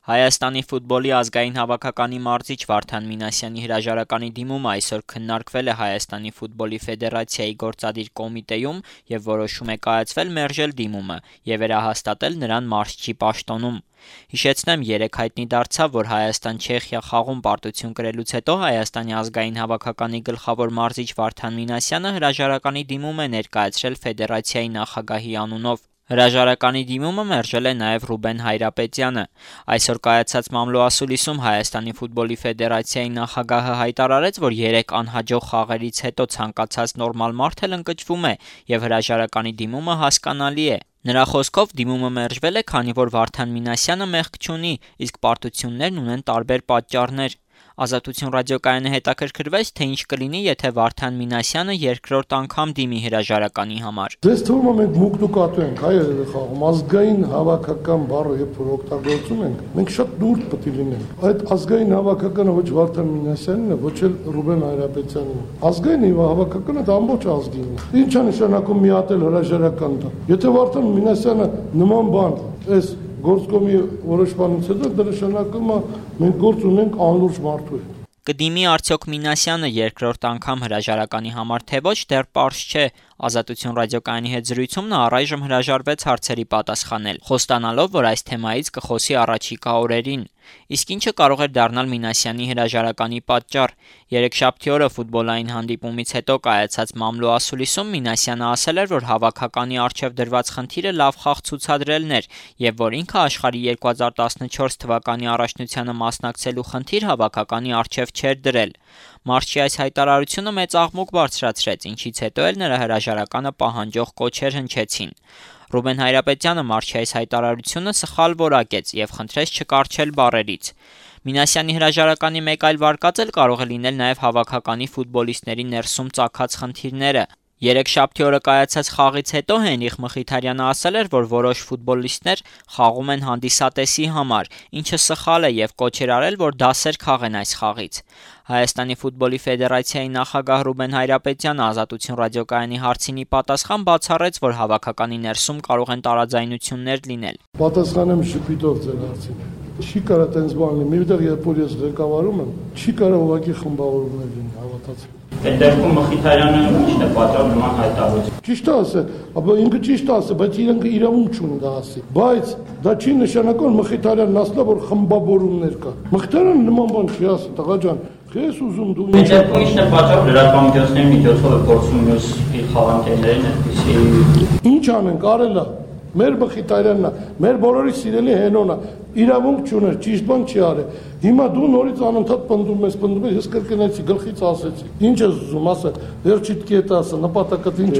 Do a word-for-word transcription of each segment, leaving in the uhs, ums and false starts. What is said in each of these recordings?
Հայաստանի ֆուտբոլի ազգային հավաքականի մարզիչ Վարդան Մինասյանի հրաժարականի դիմումը այսօր քննարկվել է Հայաստանի ֆուտբոլի ֆեդերացիայի գործադիր կոմիտեում և որոշում է կայացվել մերժել դիմումը և վերահաստատել նրան մարզչի պաշտոնում։ Հիշեցնեմ, երեկ հայտնի դարձավ, որ Հայաստան-Չեխիա խաղում պարտություն կրելուց հետո Հայաստանի ազգային հավաքականի գլխավոր մարզիչ Վարդան Մինասյանը հրաժարականի դիմում է ներկայացրել ֆեդերացիայի նախագահի անունով։ Հրաժարականի դիմումը մերժել է նաև Ռուբեն Հայրապետյանը։ Այսօր կայացած մամլոասուլիսում Հայաստանի ֆուտբոլի ֆեդերացիայի նախագահը հայտարարեց, որ երեք անհաջող խաղերից հետո ցանկացած նորմալ մարդ էլ ընկճվում է և հրաժարականի դիմումը հասկանալի է։ Նրա խոսքով դիմումը մերժվել է, քանի որ Վարդան Մինասյանը մեղք չունի, իսկ պարտություններն ունեն տարբեր պատճառներ։ Ազատություն ռադիոկայանը հետաքրքրվեց, թե ինչ կլինի, եթե Վարդան Մինասյանը երկրորդ անգամ դիմի հրաժարականի համար։ Ձեզ թվում է մենք մուկտուկատու ենք, հայ երևի խաղում, ազգային հավաքական բառը երբ որ օգտագործում ենք, մենք շատ դուրս պետք է լինենք։ Այդ ազգային հավաքականը ոչ Վարդան Մինասյանն է, ոչ էլ Ռուբեն Հայրապետյանն է։ Ազգային հավաքականը դա ամբողջ ազգին է։ Ինչ է նշանակում միատել հրաժարական դա։ Եթե Վարդան Մինասյանը նման բան, այս գործկոմի որոշմանից հետո դա նշանակում է մենք գործ ունենք անլուրջ մարդու հետ։ Կդիմի արդյոք Մինասյանը երկրորդ անգամ հրաժարականի համար թե ոչ, դեռ պարզ չէ։ Ազատություն ռադիոկայանի հետ զրույցում նա առայժմ հրաժարվեց հարցերի պատասխանել, խոստանալով, որ այս թեմայից կխոսի առաջիկա օրերին։ Իսկ ինչը կարող էր դառնալ Մինասյանի հրաժարականի պատճառ։ Երեքշաբթի օրը ֆուտբոլային հանդիպումից հետո կայացած մամլոասուլիսում Մինասյանը ասել էր, որ հավաքականի առջև դրված խնդիրը լավ խաղ ցուցադրելն էր և որ ինքը աշխարհի երկու հազար տասնչորս թվականի առաջնությանը մասնակցելու խնդիր հավաքականի առջև չէր դրել։ Մարզչի այս հայտարարությունը մեծ աղմուկ բարձրացրեց, ինչից հետո էլ նրա հրաժարականը պահանջող կոչեր հնչեցին։ Ռուբեն Հայրապետյանը մարզչի այս հայտարարությունը սխալ որակեց և խնդրեց չկառչել բառերից։ Մինասյանի հրաժարականի մեկ այլ վարկած էլ կարող է լինել նաև հավաքականի ֆուտբոլիստների ներսում ծագած խնդիրները։ Երեքշաբթի օրը կայացած խաղից հետո Հենրիխ Մխիթարյանը ասել էր, որ որոշ ֆուտբոլիստներ խաղում են հանդիսատեսի համար, ինչը սխալ է և կոչ էր արել, որ դասեր քաղեն այս խաղից։ Հայաստանի ֆուտբոլի ֆեդերացիայի նախագահ Ռուբեն Հայրապետյանը Ազատություն ռադիոկայանի հարցին ի պատասխան բացառեց, որ հավաքականի ներսում կարող են տարաձայնություններ լինել։ Պատասխանեմ շփիտով ձեր հարցին։ Չի կարա տենց բան լինի, միտեղ երբ որ ես ղեկավարում եմ, չի կարա ուղղակի խմբավորումներ լինի, հավատացեք։ Այդ դեպքում Մխիթարյանը ի՞նչն է պատճառ նման հայտարարություն։ Ճիշտ է ասել, ապա ինքը ճիշտ է ասել, բայց իրենք իրավունք չունեն դա ասի։ Բայց դա չի նշանակում Մխիթարյանն ասել, որ խմբավորումներ կա։ Մխիթարյանը նման բան չի ասել, տղա ջան, ես ուզում դու ինչ։ Այդ դեպքում ի՞նչն է պատճառ լրատվամիջոցների միջոցով է փորձում մյուս իր խաղանքերներին այդպիսի։ Ինչ անենք, արել է։ Մեր Մխիթարյանն է, մեր բոլորի սիրելի Հենոնը, իրավունք չուներ, ճիշտ բան չի արել։ Հիմա դու նորից անընդհատ պնդում ես, պնդում ես, ես կրկնեցի, գլխից ասեցի։ Ինչ ես ուզում ասել, վերջիդ կետը ասա, նպատակդ ինչ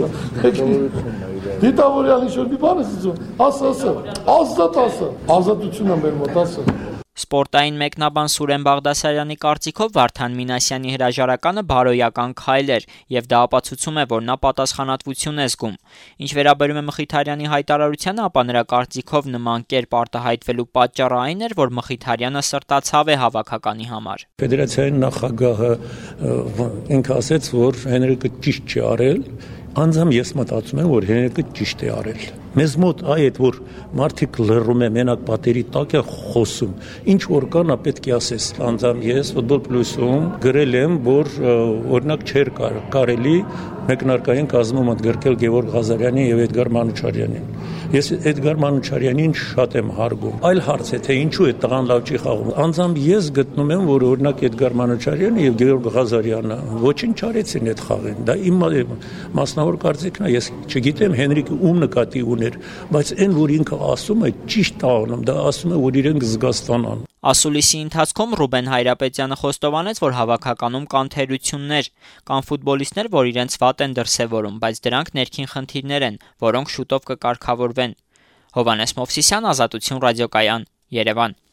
է։ Դիտավորյալ ինչ-որ մի բան ես ուզում, ասա, ասա, ազատ ասա, ազատություն է մեր մոտ, ասա։ Սպորտային մեկնաբան Սուրեն Բաղդասարյանի կարծիքով Վարդան Մինասյանի հրաժարականը բարոյական քայլ էր և դա ապացուցում է, որ նա պատասխանատվություն է զգում։ Ինչ վերաբերում է Մխիթարյանի հայտարարությանը, ապա նրա կարծիքով նման կերպ արտահայտվելու պատճառը այն էր, որ Մխիթարյանը սրտացավ է հավաքականի համար։ Ֆեդերացիայի նախագահը ինքը ասաց, որ Հենրիկը ճիշտ չի արել, անձամբ ես մտածում եմ, որ Հենրիկը ճիշտ է արել։ Մեզ մոտ այդ որ մարդիկ լռում են, մենակ պատերի տակ է խոսում, ինչ որ կա նա պետք է ասես։ Անձամբ ես Ֆուտբոլ Պլյուսում գրել եմ, որ օրինակ չէր կարելի մեկնարկային կազմում ընդգրկել Գևորգ Ղազարյանին եւ Էդգար Մանուչարյանին։ Ես Էդգար Մանուչարյանին շատ եմ հարգում։ Այլ հարց է, թե ինչու է տղան լավ չի խաղում։ Անձամբ ես գտնում եմ, որ օրինակ Էդգար Մանուչարյանը եւ Գևորգ Ղազարյանը ոչինչ չարեցին այդ խաղին։ Դա իմ մասնավոր կարծիքն է, ես չգիտեմ Հենրիկը ում նկատի ուներ, բայց այն որ ինքը ասում է ճիշտ է անում, դա ասում է, որ իրենք զգաստանան։ Ասուլիսի ընթացքում Ռուբեն Հայրապետյանը խոստովանեց, որ հավաքականում կան թերություններ, կան ֆուտբոլիստներ, որ իրենց վատ են դրսևորում, բայց դրանք ներքին խնդիրներ են, որոնք շուտով կկարգավորվեն։ Հովհաննես Մովսիսյան, Ազատություն ռադիոկայան, Երևան։